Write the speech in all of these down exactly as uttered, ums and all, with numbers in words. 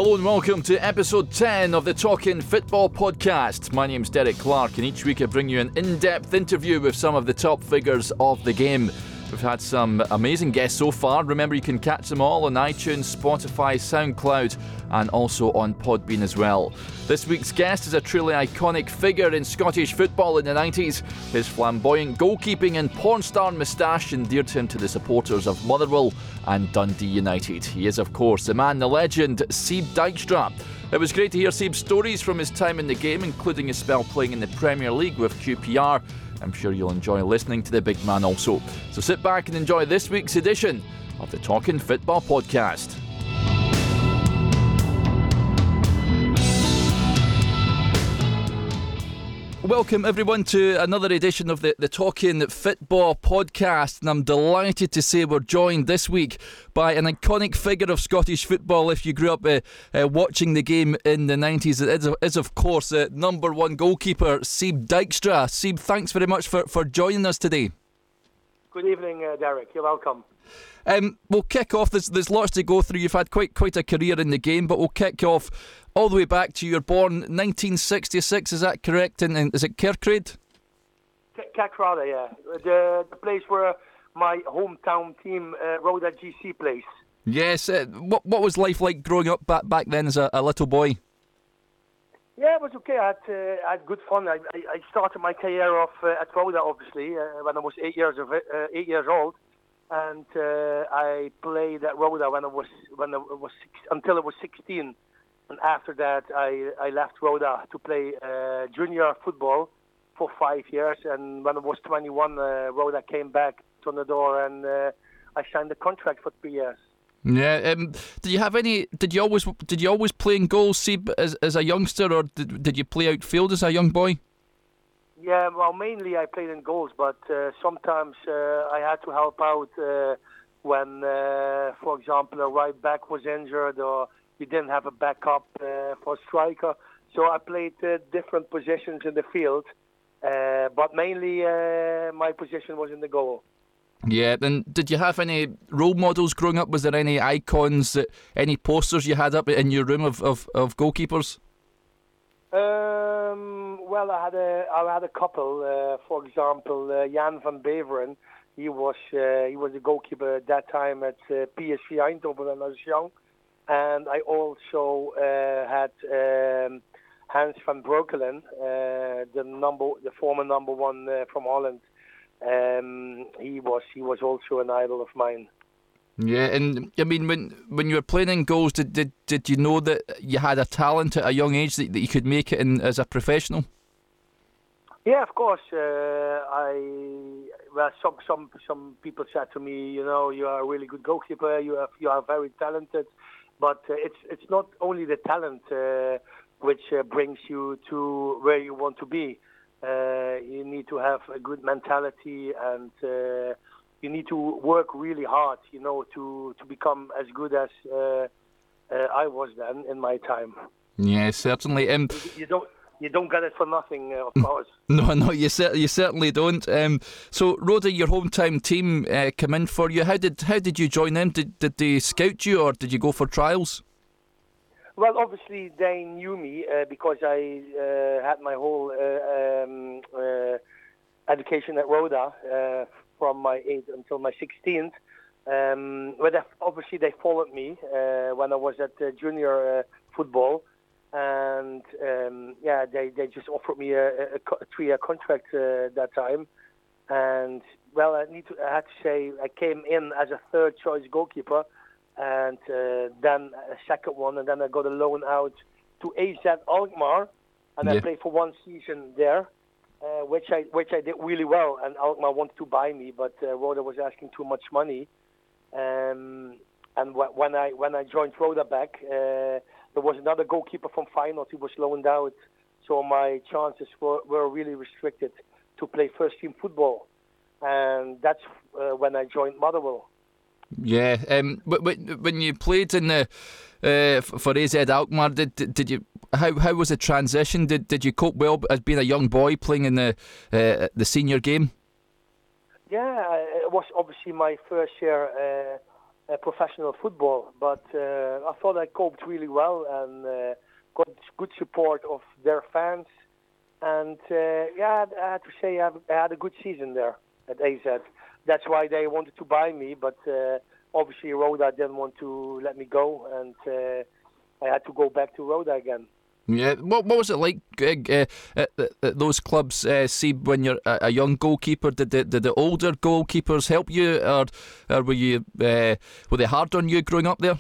Hello and welcome to episode ten of the Talkin' Football podcast. My name's Derek Clark and each week I bring you an in-depth interview with some of the top figures of the game. We've had some amazing guests so far. Remember, you can catch them all on iTunes, Spotify, SoundCloud and also on Podbean as well. This week's guest is a truly iconic figure in Scottish football in the nineties. His flamboyant goalkeeping and porn star moustache endeared him to the supporters of Motherwell and Dundee United. He is, of course, the man, the legend, Sieb Dijkstra. It was great to hear Sieb's stories from his time in the game, including his spell playing in the Premier League with Q P R. I'm sure you'll enjoy listening to the big man also. So sit back and enjoy this week's edition of the Talkin' Football podcast. Welcome everyone to another edition of the, the Talkin' Football podcast, and I'm delighted to say we're joined this week by an iconic figure of Scottish football. If you grew up uh, uh, watching the game in the nineties, it is, is of course uh, number one goalkeeper Sieb Dijkstra. Sieb, thanks very much for, for joining us today. Good evening, uh, Derek. You're welcome. Um, we'll kick off. There's, there's lots to go through. You've had quite quite a career in the game, but we'll kick off all the way back to you were born nineteen sixty-six. Is that correct? And, and is it Kerkrade? Kerkrade, yeah. The the place where my hometown team, uh, Roda G C, plays. Yes. Uh, what what was life like growing up back back then as a, a little boy? Yeah, it was okay. I had, uh, I had good fun. I, I, I started my career off uh, at Roda, obviously, uh, when I was eight years of it, uh, eight years old. And uh, I played at Roda when I was when I was six, until I was sixteen, and after that I, I left Roda to play uh, junior football for five years. And when I was twenty-one, uh, Roda came back to the door, and uh, I signed a contract for three years. Yeah. Um, did you have any? Did you always did you always play in goals, Sieb, as as a youngster, or did did you play outfield as a young boy? Yeah, well, mainly I played in goals, but uh, sometimes uh, I had to help out uh, when, uh, for example, a right back was injured or we didn't have a backup uh, for a striker. So I played uh, different positions in the field, uh, but mainly uh, my position was in the goal. Yeah, and did you have any role models growing up? Was there any icons, that, any posters you had up in your room of, of, of goalkeepers? Um, well, I had a I had a couple. Uh, for example, uh, Jan van Beveren. He was uh, he was a goalkeeper at that time at uh, P S V Eindhoven when I was young, and I also uh, had um, Hans van Breukelen, uh, the number the former number one uh, from Holland. Um, he was he was also an idol of mine. Yeah, and I mean, when when you were playing in goals, did did, did you know that you had a talent at a young age that, that you could make it in as a professional? Yeah, of course. Uh, I well, some some some people said to me, you know, you are a really good goalkeeper. You have you are very talented, but uh, it's it's not only the talent uh, which uh, brings you to where you want to be. Uh, you need to have a good mentality and. Uh, You need to work really hard, you know, to, to become as good as uh, uh, I was then in my time. Yeah, certainly. Um, you, you don't you don't get it for nothing, uh, of course. No, no, you cer- you certainly don't. Um, so, Roda, your hometown team uh, come in for you. How did how did you join them? Did did they scout you, or did you go for trials? Well, obviously they knew me uh, because I uh, had my whole uh, um, uh, education at Roda. Uh, from my eighth until my sixteenth. Um, but they, obviously they followed me uh, when I was at uh, junior uh, football. And um, yeah, they, they just offered me a, a, a three-year contract uh, that time. And well, I need to I had to say I came in as a third-choice goalkeeper, and uh, then a second one, and then I got a loan out to A Z Alkmaar, and yeah. I played for one season there. Uh, which I which I did really well, and Alkmaar wanted to buy me, but uh, Roda was asking too much money. Um, and wh- when I when I joined Roda back, uh, there was another goalkeeper from Feyenoord who was loaned out, so my chances were, were really restricted to play first team football, and that's uh, when I joined Motherwell. Yeah, um, but when you played in the uh, for A Z Alkmaar, did did you how how was the transition? Did did you cope well as being a young boy playing in the uh, the senior game? Yeah, it was obviously my first year uh, uh, professional football. But uh, I thought I coped really well and uh, got good support of their fans. And uh, yeah, I had to say I had a good season there at A Z. That's why they wanted to buy me, but uh, obviously Roda didn't want to let me go, and uh, I had to go back to Roda again. Yeah, what what was it like uh, at, at those clubs, uh, see, when you're a, a young goalkeeper? Did the, did the older goalkeepers help you, or, or were you uh, were they hard on you growing up there?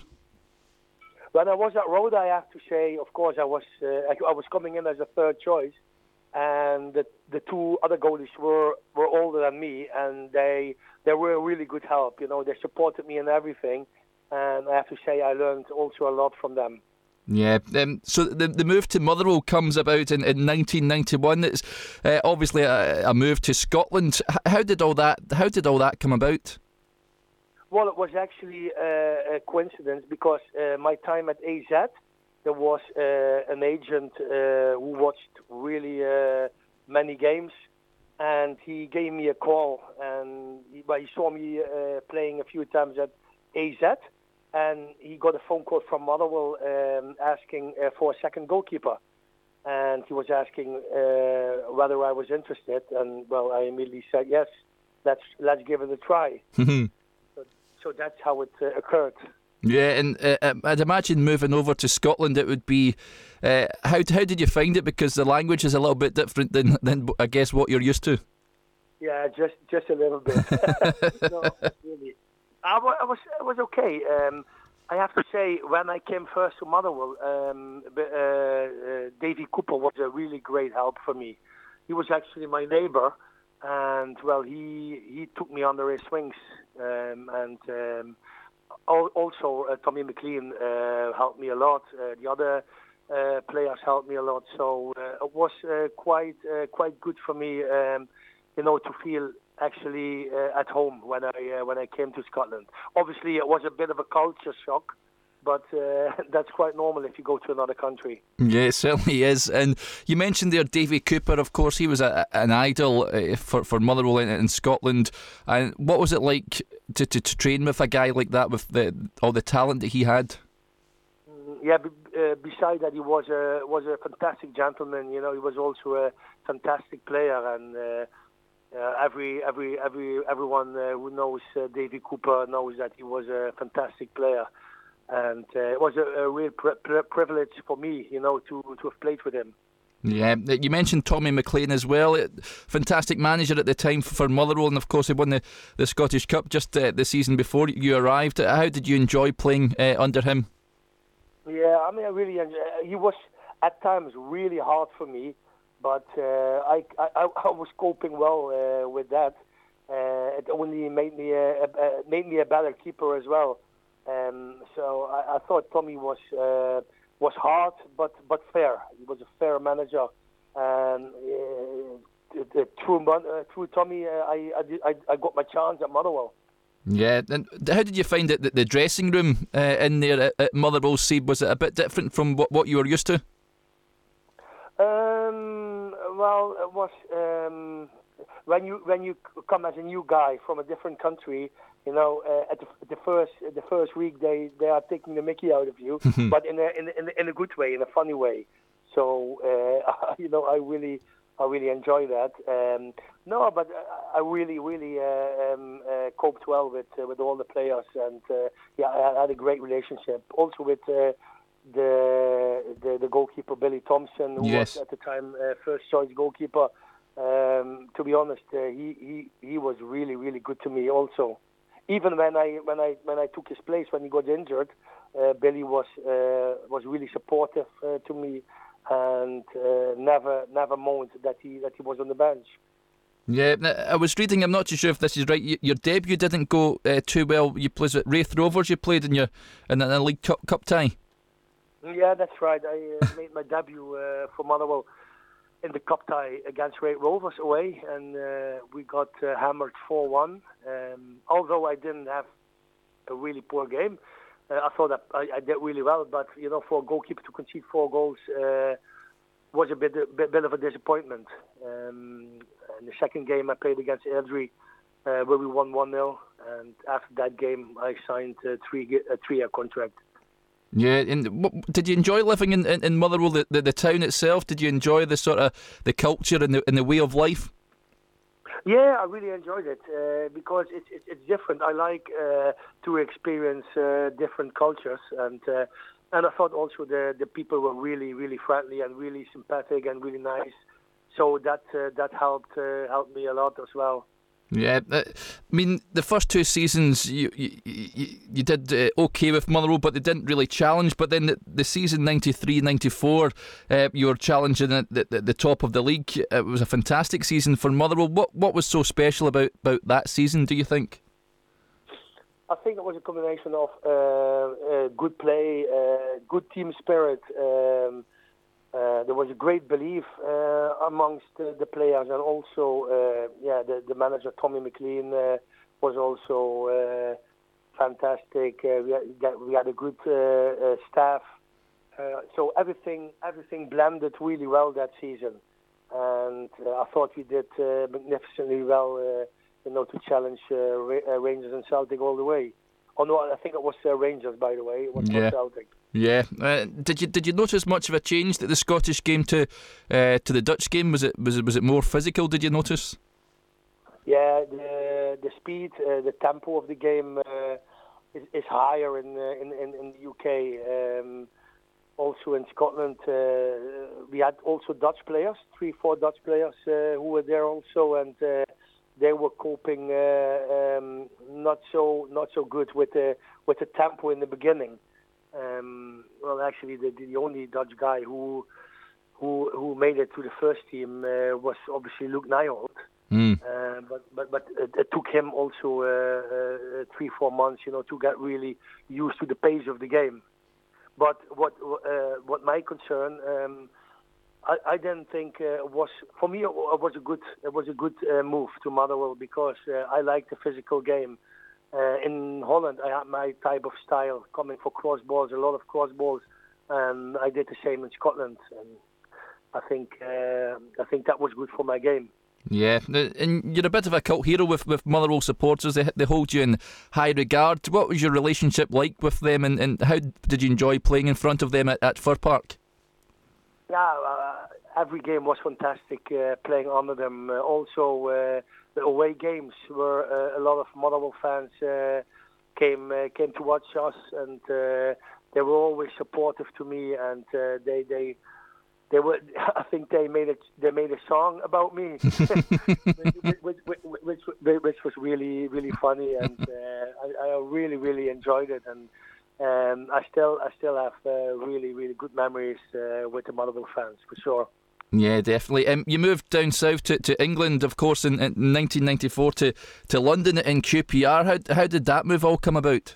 When I was at Roda, I have to say, of course, I was uh, I, I was coming in as a third choice, and the the two other goalies were, were older than me, and they they were a really good help. You know, they supported me in everything, and I have to say I learned also a lot from them. Yeah, um, so the the move to Motherwell comes about in, in nineteen ninety-one. It's uh, obviously a, a move to Scotland. How did all that How did all that come about? Well, it was actually uh, a coincidence because uh, my time at A Z, there was uh, an agent uh, who watched really uh, many games, and he gave me a call, and he, well, he saw me uh, playing a few times at A Z. And he got a phone call from Motherwell um, asking uh, for a second goalkeeper. And he was asking uh, whether I was interested. And, well, I immediately said, yes, let's, let's give it a try. so, so that's how it uh, occurred. Yeah, and uh, I'd imagine moving over to Scotland, it would be... Uh, how, how did you find it? Because the language is a little bit different than, than I guess, what you're used to. Yeah, just, just a little bit. No, really. I was, I was, I was okay. Um, I have to say, when I came first to Motherwell, um, uh, uh, Davy Cooper was a really great help for me. He was actually my neighbour, and well, he he took me under his wings. Um, and um, also, uh, Tommy McLean uh, helped me a lot. Uh, the other uh, players helped me a lot. So uh, it was uh, quite uh, quite good for me, um, you know, to feel actually uh, at home when I uh, when I came to Scotland. Obviously, it was a bit of a culture shock, but uh, that's quite normal if you go to another country. Yeah, it certainly is. And you mentioned there Davy Cooper, of course. He was a, an idol uh, for, for Motherwell in, in Scotland. And what was it like to, to, to train with a guy like that, with the, all the talent that he had? Yeah, b- uh, besides that, he was a, was a fantastic gentleman. You know, he was also a fantastic player, and uh, Uh, every every every everyone uh, who knows uh, Davy Cooper knows that he was a fantastic player, and uh, it was a, a real pri- pri- privilege for me, you know, to to have played with him. Yeah, you mentioned Tommy McLean as well. Fantastic manager at the time for Motherwell, and of course he won the, the Scottish Cup just uh, the season before you arrived. How did you enjoy playing uh, under him? Yeah, I mean, I really enjoy. He was at times really hard for me. But uh, I, I, I was coping well uh, with that. Uh, it only made me a, a, made me a better keeper as well. Um, so I, I thought Tommy was uh, was hard, but but fair. He was a fair manager. And uh, through uh, through Tommy, uh, I, I I got my chance at Motherwell. Yeah, and how did you find it? The, the dressing room uh, in there at, at Motherwell, Seed, was it a bit different from what, what you were used to? Um, well, it was um, when you when you come as a new guy from a different country. You know, uh, at the, the first the first week they, they are taking the Mickey out of you, but in a, in a in a good way, in a funny way. So uh, you know, I really I really enjoy that. Um, no, but I really really uh, um, uh, coped well with uh, with all the players, and uh, yeah, I had a great relationship also with. Uh, The, the the goalkeeper Billy Thompson, who yes. was at the time uh, first choice goalkeeper. Um, to be honest, uh, he, he he was really really good to me. Also, even when I when I when I took his place when he got injured, uh, Billy was uh, was really supportive uh, to me, and uh, never never moaned that he that he was on the bench. Yeah, I was reading. I'm not too sure if this is right. Your debut didn't go uh, too well. You played at Wraith Rovers. You played in your in a League Cup, cup tie. Yeah, that's right. I uh, made my debut uh, for Motherwell in the cup tie against Wraith Rovers away, and uh, we got uh, hammered four one. Um, although I didn't have a really poor game, uh, I thought that I, I did really well. But you know, for a goalkeeper to concede four goals uh, was a bit, a bit, bit of a disappointment. Um, in the second game, I played against Airdrie. uh, where we won one nil. And after that game, I signed a three a three-year contract. Yeah, and what, did you enjoy living in, in, in Motherwell, the, the, the town itself? Did you enjoy the sort of the culture and the and the way of life? Yeah, I really enjoyed it uh, because it's it, it's different. I like uh, to experience uh, different cultures, and uh, and I thought also the the people were really really friendly and really sympathetic and really nice. So that uh, that helped uh, helped me a lot as well. Yeah, uh, I mean the first two seasons you you, you, you did uh, okay with Motherwell, but they didn't really challenge. But then the, the season ninety-three ninety-four, uh, you were challenging at the, the, the top of the league. It was a fantastic season for Motherwell. What what was so special about, about that season, do you think? I think it was a combination of uh, uh, good play, uh, good team spirit. Um, Uh, there was a great belief uh, amongst uh, the players, and also, uh, yeah, the, the manager Tommy McLean uh, was also uh, fantastic. Uh, we, had, we had a good uh, uh, staff, uh, so everything everything blended really well that season, and uh, I thought we did uh, magnificently well, uh, you know, to challenge uh, Ra- uh, Rangers and Celtic all the way. Oh no, I think it was uh, Rangers, by the way. It was Yeah. not Celtic. Yeah. Uh, did you did you notice much of a change that the Scottish game to uh, to the Dutch game? Was it was it was it more physical? Did you notice? Yeah, the the speed, uh, the tempo of the game uh, is, is higher in, uh, in in in the U K. Um, also in Scotland, uh, we had also Dutch players, three, four Dutch players uh, who were there also, and uh, they were coping uh, um, not so not so good with the with the tempo in the beginning. Um, well, actually, the the only Dutch guy who who who made it to the first team uh, was obviously Luke Nijholt. Mm. Uh, but but but it, it took him also uh, uh, three four months, you know, to get really used to the pace of the game. But what uh, what my concern, um, I, I didn't think uh, was for me it was a good it was a good uh, move to Motherwell because uh, I like the physical game. Uh, in Holland, I had my type of style coming for cross balls, a lot of cross balls, and I did the same in Scotland. And I think uh, I think that was good for my game. Yeah, and you're a bit of a cult hero with, with Motherwell supporters. They, they hold you in high regard. What was your relationship like with them, and, and how did you enjoy playing in front of them at, at Fir Park? Yeah, uh, every game was fantastic uh, playing under them. Uh, also, uh, the away games where uh, a lot of Motherwell fans uh, came uh, came to watch us, and uh, they were always supportive to me, and uh, they they. They were. I think they made a they made a song about me, which, which, which, which, which was really really funny, and uh, I, I really really enjoyed it, and um, I still I still have uh, really really good memories uh, with the Motherwell fans for sure. Yeah, definitely. Um, you moved down south to, to England, of course, in, in nineteen ninety-four to, to London in Q P R. How how did that move all come about?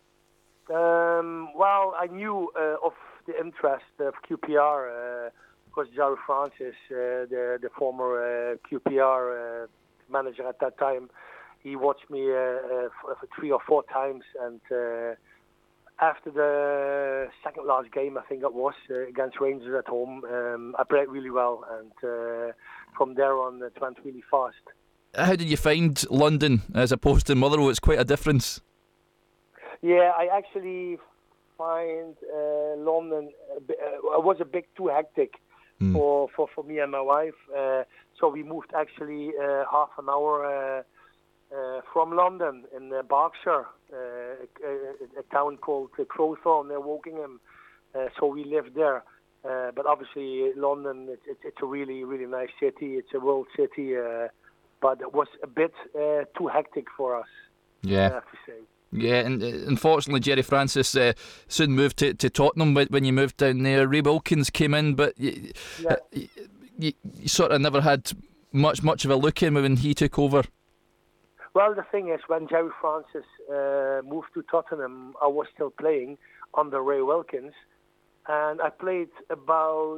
Um, well, I knew uh, of the interest of Q P R. Uh, Because Gerry Francis, uh, the the former uh, Q P R uh, manager at that time, he watched me uh, uh, for, for three or four times, and uh, after the second last game, I think it was uh, against Rangers at home, um, I played really well, and uh, from there on it went really fast. How did you find London as opposed to Motherwell? It's quite a difference. Yeah, I actually find uh, London a bit, uh, was a bit too hectic. Mm. For, for, for me and my wife. Uh, so we moved actually uh, half an hour uh, uh, from London in uh, Berkshire, uh, a, a town called uh, Crowthorne near Wokingham. Uh, so we lived there. Uh, but obviously London, it, it, it's a really, really nice city. It's a world city. Uh, but it was a bit uh, too hectic for us, yeah. I have to say. Yeah, and uh, unfortunately, Gerry Francis uh, soon moved to, to Tottenham when you moved down there. Ray Wilkins came in, but you, yeah. uh, you, you, you sort of never had much much of a look in when he took over. Well, the thing is, when Gerry Francis uh, moved to Tottenham, I was still playing under Ray Wilkins, and I played about,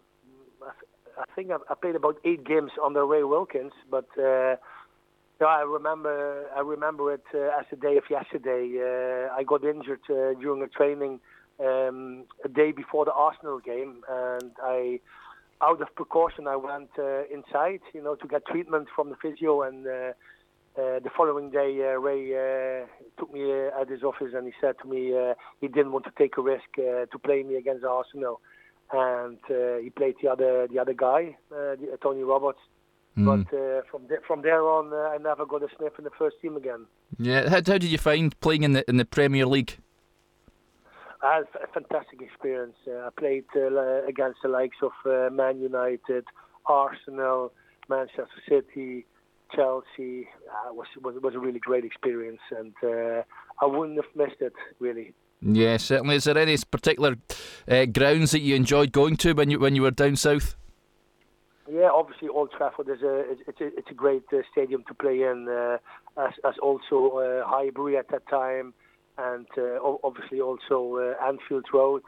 I think I played about eight games under Ray Wilkins, but. Uh, Yeah, I remember. I remember it uh, as a day of yesterday. Uh, I got injured uh, during a training um, a day before the Arsenal game, and I, out of precaution, I went uh, inside, you know, to get treatment from the physio, and uh, uh, the following day, uh, Ray uh, took me uh, at his office and he said to me uh, he didn't want to take a risk uh, to play me against Arsenal, and uh, he played the other the other guy, uh, the, uh, Tony Roberts. Mm. But uh, from th- from there on, uh, I never got a sniff in the first team again. Yeah, how, how did you find playing in the in the Premier League? I had a fantastic experience. Uh, I played uh, against the likes of uh, Man United, Arsenal, Manchester City, Chelsea. Uh, it was, was was a really great experience, and uh, I wouldn't have missed it, really. Yeah, certainly. Is there any particular uh, grounds that you enjoyed going to when you when you were down south? Yeah, obviously Old Trafford is a it's a, it's a great uh, stadium to play in, uh, as as also uh, Highbury at that time. And uh, obviously also uh, Anfield Road,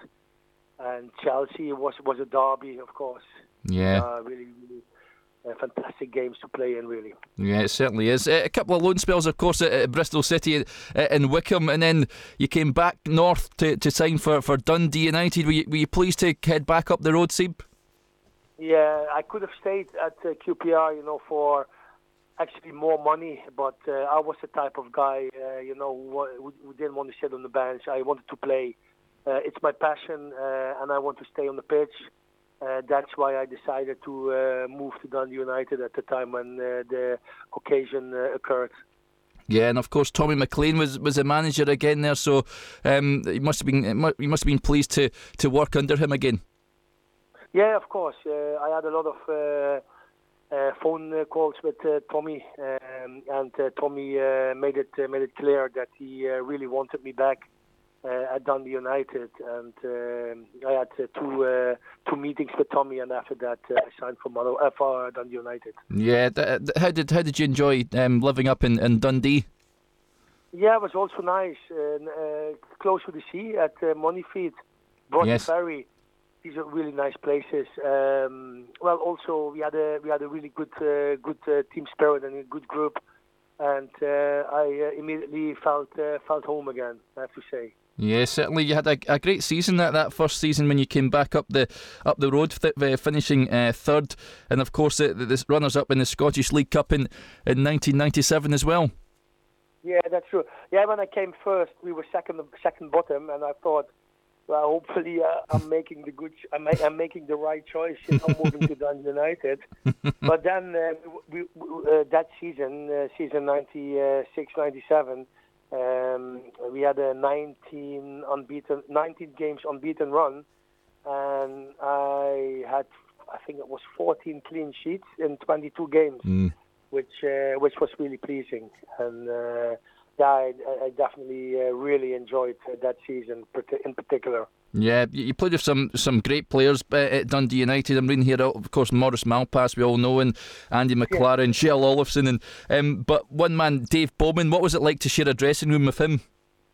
and Chelsea was was a derby, of course. Yeah, uh, really, really uh, fantastic games to play in, really. Yeah, it certainly is. Uh, a couple of loan spells, of course, at, at Bristol City uh, and Wycombe, and then you came back north to, to sign for, for Dundee United. Were you, were you pleased to head back up the road, Seb? Yeah, I could have stayed at uh, Q P R, you know, for actually more money, but uh, I was the type of guy, uh, you know, who, who didn't want to sit on the bench. I wanted to play. Uh, it's my passion, uh, and I want to stay on the pitch. Uh, that's why I decided to uh, move to Dundee United at the time when uh, the occasion uh, occurred. Yeah, and of course Tommy McLean was was a manager again there, so um, you must have been you must have been pleased to, to work under him again. Yeah, of course. Uh, I had a lot of Uh, Uh, phone uh, calls with uh, Tommy, um, and uh, Tommy uh, made it uh, made it clear that he uh, really wanted me back uh, at Dundee United, and uh, I had uh, two uh, two meetings with Tommy, and after that uh, I signed for Mother, uh, for Dundee United. Yeah, th- th- how did how did you enjoy um, living up in, in Dundee? Yeah, it was also nice, uh, uh, close to the sea at uh, Moneyfeed, Broughton Yes. Ferry. These are really nice places. Um, well, also we had a we had a really good uh, good uh, team spirit and a good group, and uh, I uh, immediately felt uh, felt home again, I have to say. Yeah, certainly. You had a, a great season that, that first season when you came back up the up the road, th- uh, finishing uh, third, and of course the, the runners up in the Scottish League Cup in, in nineteen ninety-seven as well. Yeah, that's true. Yeah, when I came first, we were second second bottom, and I thought, well, hopefully uh, I'm making the good, I'm, ma- I'm making the right choice. You know, moving to Dundee United. But then uh, we, we, uh, that season, uh, season ninety-six ninety-seven, um, we had a nineteen unbeaten, nineteen games unbeaten run, and I had, I think it was fourteen clean sheets in twenty-two games, Mm. which uh, which was really pleasing. And Uh, Yeah, I, I definitely uh, really enjoyed uh, that season in particular. Yeah, you played with some, some great players at Dundee United. I'm reading here, of course, Maurice Malpass, we all know, and Andy McLaren, yeah. Shell Olofsson, and um, but one man, Dave Bowman. What was it like to share a dressing room with him?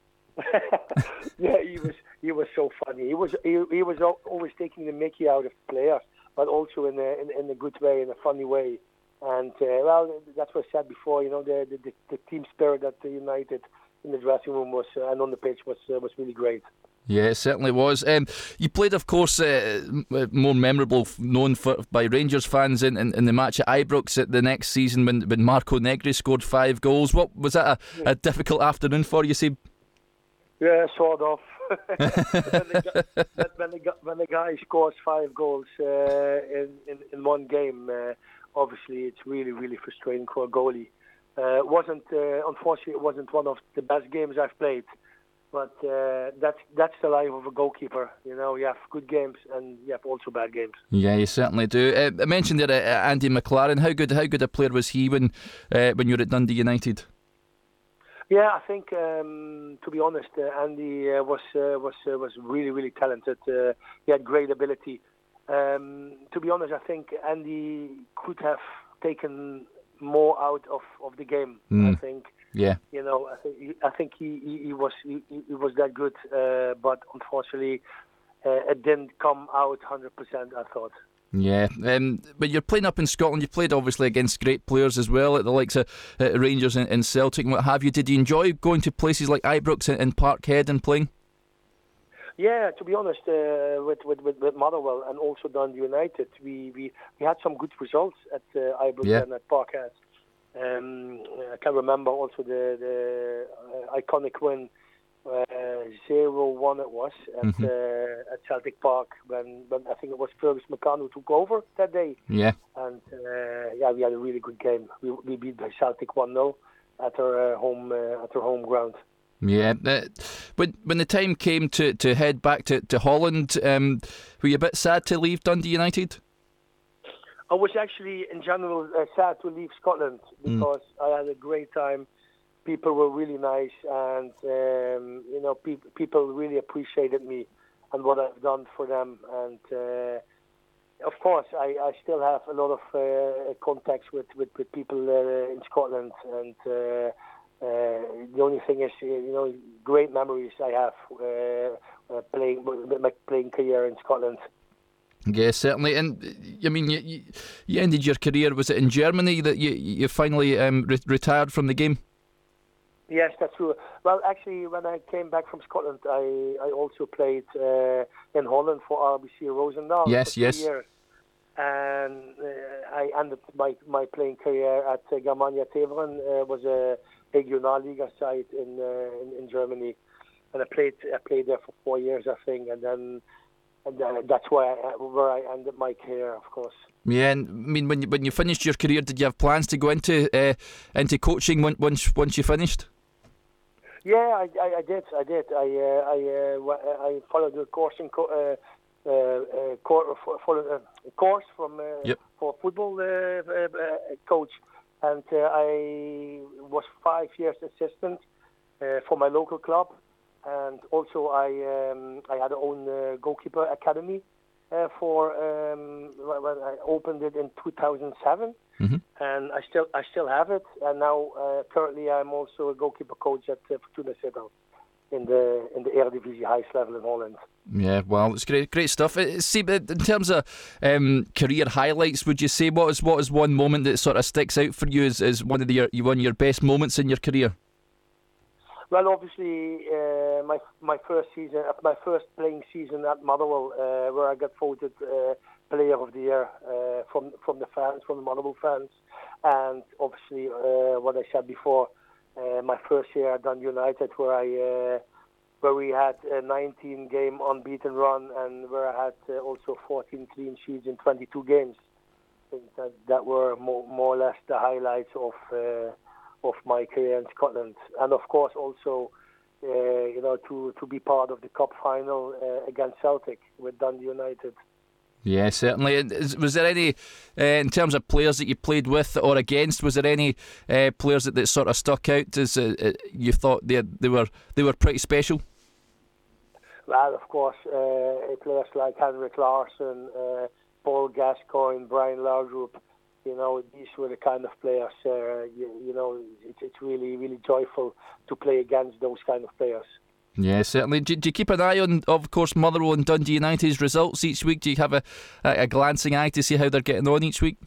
Yeah, he was he was so funny. He was he, he was always taking the mickey out of players, but also in a in, in a good way, in a funny way. And uh, well, that's what I said before. You know, the the, the team spirit at the United in the dressing room was uh, and on the pitch was uh, was really great. Yeah, it certainly was. Um, you played, of course, uh, more memorable, known for by Rangers fans in, in, in the match at Ibrox at the next season when, when Marco Negri scored five goals. What was that a, yeah. a difficult afternoon for you, Seb? Yeah, sort of. when, the, when, the, when the guy scores five goals uh, in, in in one game. Uh, Obviously, it's really, really frustrating for a goalie. Uh, wasn't uh, unfortunately, it wasn't one of the best games I've played, but uh, that's that's the life of a goalkeeper. You know, you have good games and you have also bad games. Yeah, you certainly do. Uh, I mentioned there uh, Andy McLaren. How good, how good a player was he when uh, when you were at Dundee United? Yeah, I think um, to be honest, uh, Andy uh, was uh, was uh, was really, really talented. Uh, he had great ability. Um, to be honest, I think Andy could have taken more out of, of the game. Mm. I think, yeah, you know, I think I think he, he, he was he, he was that good, uh, but unfortunately, uh, it didn't come out one hundred percent. I thought. Yeah, um, but you're playing up in Scotland. You played obviously against great players as well, at the likes of uh, Rangers and, and Celtic and what have you. Did you enjoy going to places like Ibrox and, and Parkhead and playing? Yeah, to be honest, uh, with, with, with, with Motherwell and also Dundee United, we, we, we had some good results at uh, Ibrox yeah. and at Parkhead. Um, uh, can remember also the, the uh, iconic win, uh, zero one it was, at, mm-hmm. uh, at Celtic Park, when, when I think it was Fergus McCann who took over that day. Yeah. And uh, yeah, we had a really good game. We, we beat the Celtic one nil at our uh, home uh, at our home ground. Yeah. Uh, when when the time came to, to head back to, to Holland, um, were you a bit sad to leave Dundee United? I was actually, in general, uh, sad to leave Scotland because mm. I had a great time. People were really nice, and um, you know, pe- people really appreciated me and what I've done for them. And uh, of course, I, I still have a lot of uh, contacts with, with, with people uh, in Scotland. And uh, uh, the only thing is, you know, great memories I have uh, uh, playing with my playing career in Scotland. Yeah, certainly. And I mean, you, you ended your career, was it in Germany that you you finally um, re- retired from the game? Yes, that's true. Well, actually, when I came back from Scotland, I, I also played uh, in Holland for R B C Roosendaal yes, for two yes. years. And uh, I ended my, my playing career at uh, Germania Teveren. Uh, was a Regionalliga side in, uh, in in Germany, and I played I played there for four years, I think, and then. And uh, that's why I, where I ended my career, of course. Yeah, and I mean, when you when you finished your career, did you have plans to go into uh, into coaching once once you finished? Yeah, I, I, I did. I did. I uh, I uh, I followed the course in co- uh, uh, uh, course followed a course from uh, yep. for football uh, uh, coach, and uh, I was five years assistant uh, for my local club. And also, I um, I had my own uh, goalkeeper academy uh, for um, when I opened it in two thousand seven, mm-hmm. and I still I still have it. And now uh, currently, I'm also a goalkeeper coach at uh, Fortuna Sittard in the in the Eredivisie highest level in Holland. Yeah, well, it's great, great stuff. See, in terms of um, career highlights, would you say what is what is one moment that sort of sticks out for you as, as one of the, your one of your best moments in your career? Well, obviously, uh, my my first season, my first playing season at Motherwell, uh, where I got voted uh, Player of the Year uh, from from the fans, from the Motherwell fans, and obviously, uh, what I said before, uh, my first year at Dundee United, where I uh, where we had a nineteen game unbeaten run, and where I had uh, also fourteen clean sheets in twenty-two games. I think that that were more more or less the highlights of. Uh, of my career in Scotland, and of course also, uh, you know, to, to be part of the cup final uh, against Celtic with Dundee United. Yeah, certainly. Was there any, uh, in terms of players that you played with or against, was there any uh, players that, that sort of stuck out as uh, you thought they they were they were pretty special? Well, of course, uh, players like Henrik Larsson, uh, Paul Gascoigne, Brian Laudrup. You know, these were the kind of players, uh, you, you know, it, it's really, really joyful to play against those kind of players. Yeah, certainly. Do, do you keep an eye on, of course, Motherwell and Dundee United's results each week? Do you have a, a, a glancing eye to see how they're getting on each week?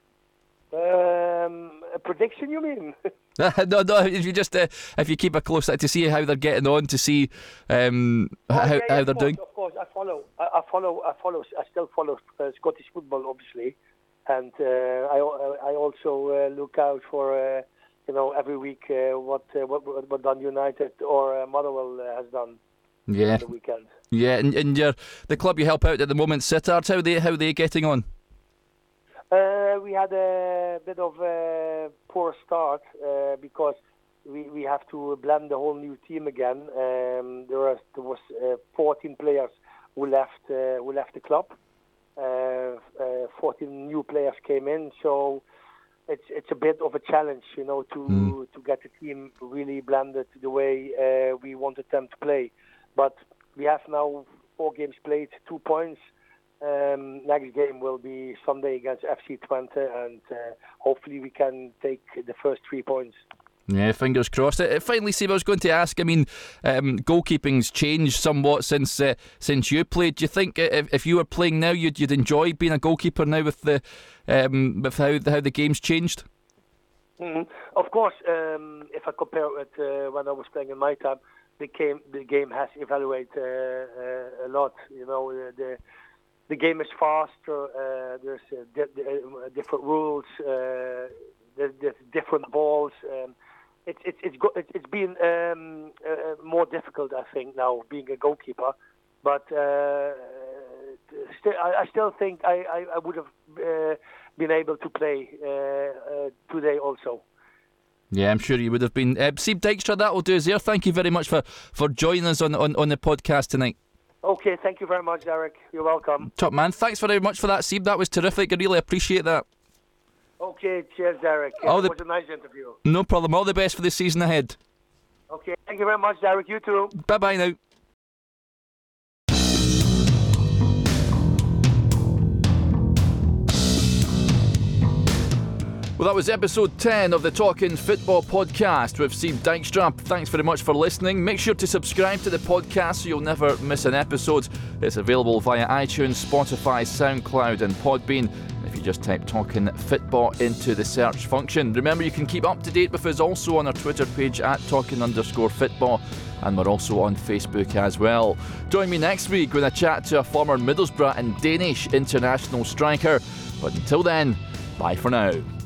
Um, a prediction, you mean? no, no. If you just uh, if you keep a close eye to see how they're getting on, to see um, oh, how, yeah, yeah, how they're course, doing. Of course, I follow. I, I follow. I follow. I still follow uh, Scottish football, obviously. And uh, I I also uh, look out for uh, you know every week uh, what, uh, what what Dundee United or uh, Motherwell uh, has done. Yeah. On the weekend. Yeah, and, and your the club you help out at the moment, Sittard, how they how they getting on? Uh, we had a bit of a poor start uh, because we, we have to blend the whole new team again. Um, there was there was uh, fourteen players who left uh, who left the club. Uh, uh, fourteen new players came in, so it's it's a bit of a challenge, you know, to mm. to get the team really blended the way uh, we wanted them to play. But we have now four games played, two points. Um, next game will be Sunday against F C Twente, and uh, hopefully we can take the first three points. Yeah, fingers crossed. Uh, finally, Steve, I was going to ask, I mean, um, goalkeeping's changed somewhat since uh, since you played. Do you think if, if you were playing now, you'd you'd enjoy being a goalkeeper now with the um, with how how the game's changed? Mm-hmm. Of course, um, if I compare it uh, when I was playing in my time, the game the game has evaluated uh, uh, a lot. You know, uh, the the game is faster. Uh, there's uh, di- di- different rules. Uh, there's, there's different balls. Um, it's it's it's go- it's been um, uh, more difficult, I think, now being a goalkeeper. But uh, st- I, I still think I, I, I would have uh, been able to play uh, uh, today also. Yeah, I'm sure you would have been. Uh, Sieb Dijkstra, that will do us there. Thank you very much for, for joining us on, on, on the podcast tonight. Okay, thank you very much, Derek. You're welcome. Top man, thanks very much for that, Sieb. That was terrific. I really appreciate that. Okay, cheers, Derek. All it the... was a nice interview. No problem. All the best for the season ahead. Okay, thank you very much, Derek. You too. Bye-bye now. Well, that was episode ten of the Talkin' Football podcast with Sieb Dijkstra. Thanks very much for listening. Make sure to subscribe to the podcast so you'll never miss an episode. It's available via iTunes, Spotify, SoundCloud and Podbean. If you just type Talkin' Football into the search function. Remember, you can keep up to date with us also on our Twitter page at Talkin' underscore football. And we're also on Facebook as well. Join me next week when I chat to a former Middlesbrough and Danish international striker. But until then, bye for now.